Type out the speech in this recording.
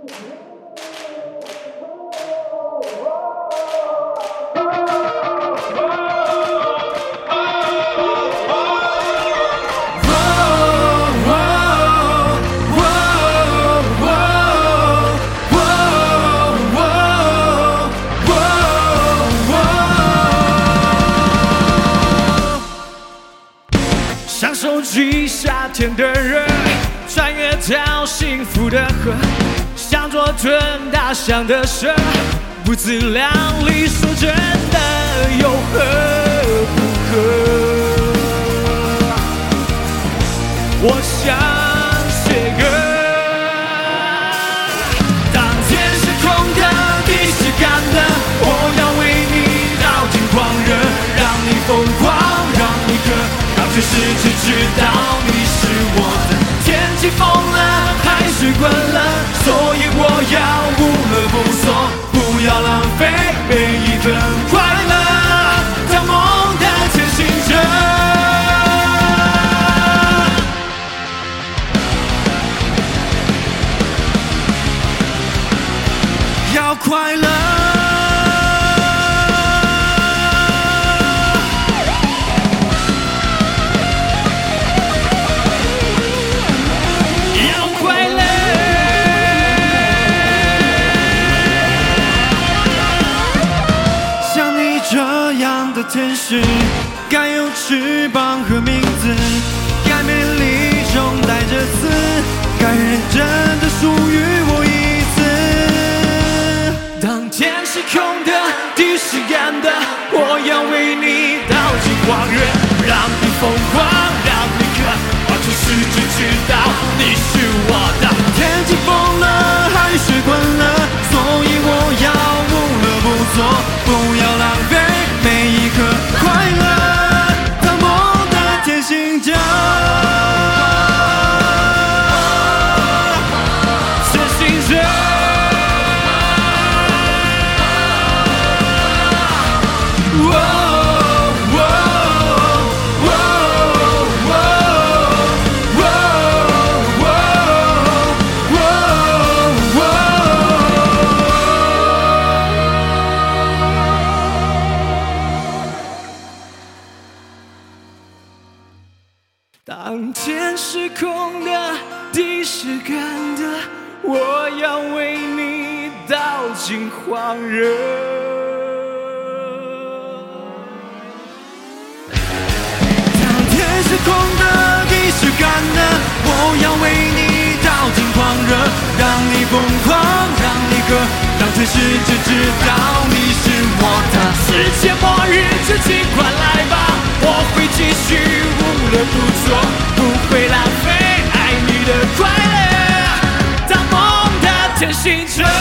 享受季夏天的热，穿越到幸福的河，想做吞大象的蛇，不自量力，说真的又何不可？我想写歌，当天是空的，地是干的，我要为你倒进狂热，让你疯狂，让你渴。让全世界知道你是我的。天气疯了，海水滚了，所以我要无乐不作，不要浪费每一分快乐，当梦的前行者。要快乐。天使该有翅膀和名字，该美丽中带着刺，该认真的属于我一次。当天是空的，地是干的，我要为你倒进狂热，让你疯狂，让你渴，让全世界知道你是我的。天气疯了，海水滚了，所以我要无乐不作，不要浪费每一刻快乐，当梦的前行者。前行者。当天是空的，地是干的，我要为你倒进狂热。当天是空的，地是干的，我要为你倒进狂热，让你疯狂，让你渴，让全世界知道你是我的。世界末日就尽快来吧，我会继续无乐不作，不会浪费爱你的快乐，当梦的前行者。